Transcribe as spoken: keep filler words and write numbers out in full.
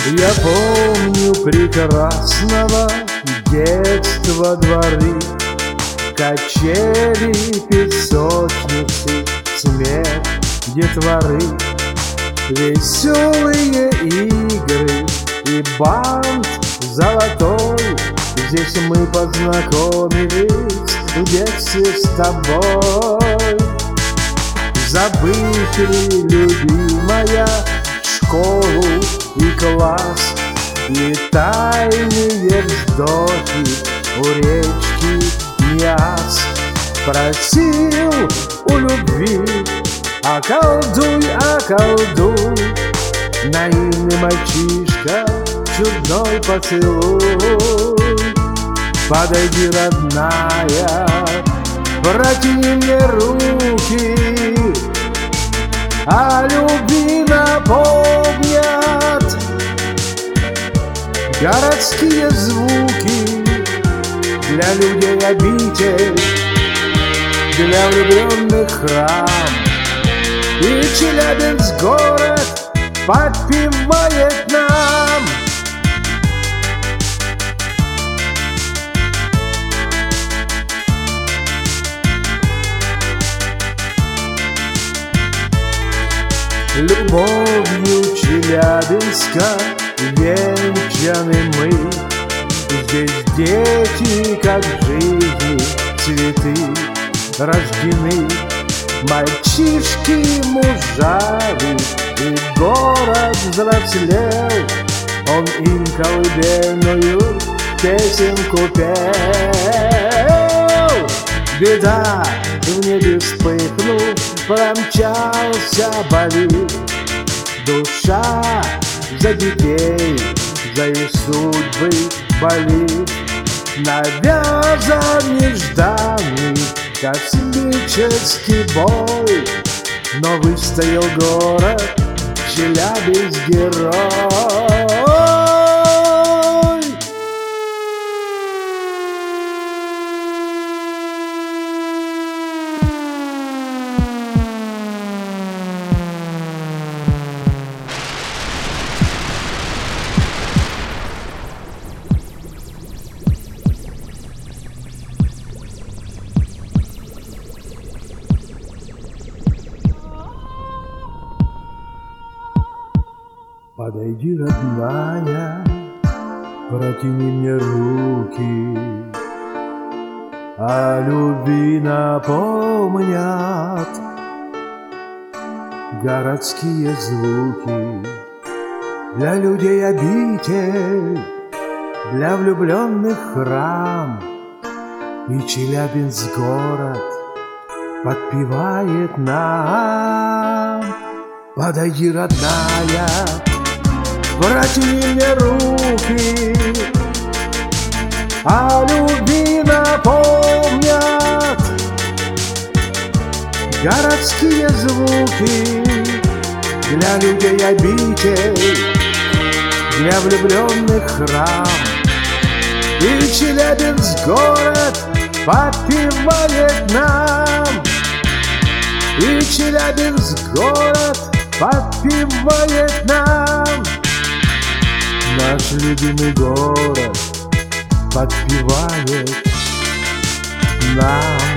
Я помню прекрасного детства дворы, качели, песочницы, смех детворы, веселые игры и бант золотой. Здесь мы познакомились в детстве с тобой. Забыть ли, любимая, школу и класс, и тайные вздохи у речки Миас? Просил у любви: околдуй, околдуй, наивный мальчишка, чудной поцелуй. Подойди, родная, протяни мне руки, о любви напомнят городские звуки. Для людей обитель, для влюбленных храм, и Челябинск город подпевает нам. Любовью Челябинска венчаны мы. Здесь дети, как в жизни цветы, рождены. Мальчишки мужали, и город взрослел. Он им колыбельную песенку пел. Беда в небе вспыхнул, промчался болид. Душа за детей, за их судьбы болит. Навязан нежданный космический бой, но выстоял город Челябинск герой. Подойди, родная, протяни мне руки, о любви напомнят городские звуки. Для людей обитель, для влюбленных храм, и Челябинск город подпевает нам. Подойди, родная, протяни мне руки, о любви напомнят городские звуки. Для людей обитель, для влюбленных храм, и Челябинск город подпевает нам. И Челябинск город подпевает нам. Наш любимый город подпевает нам.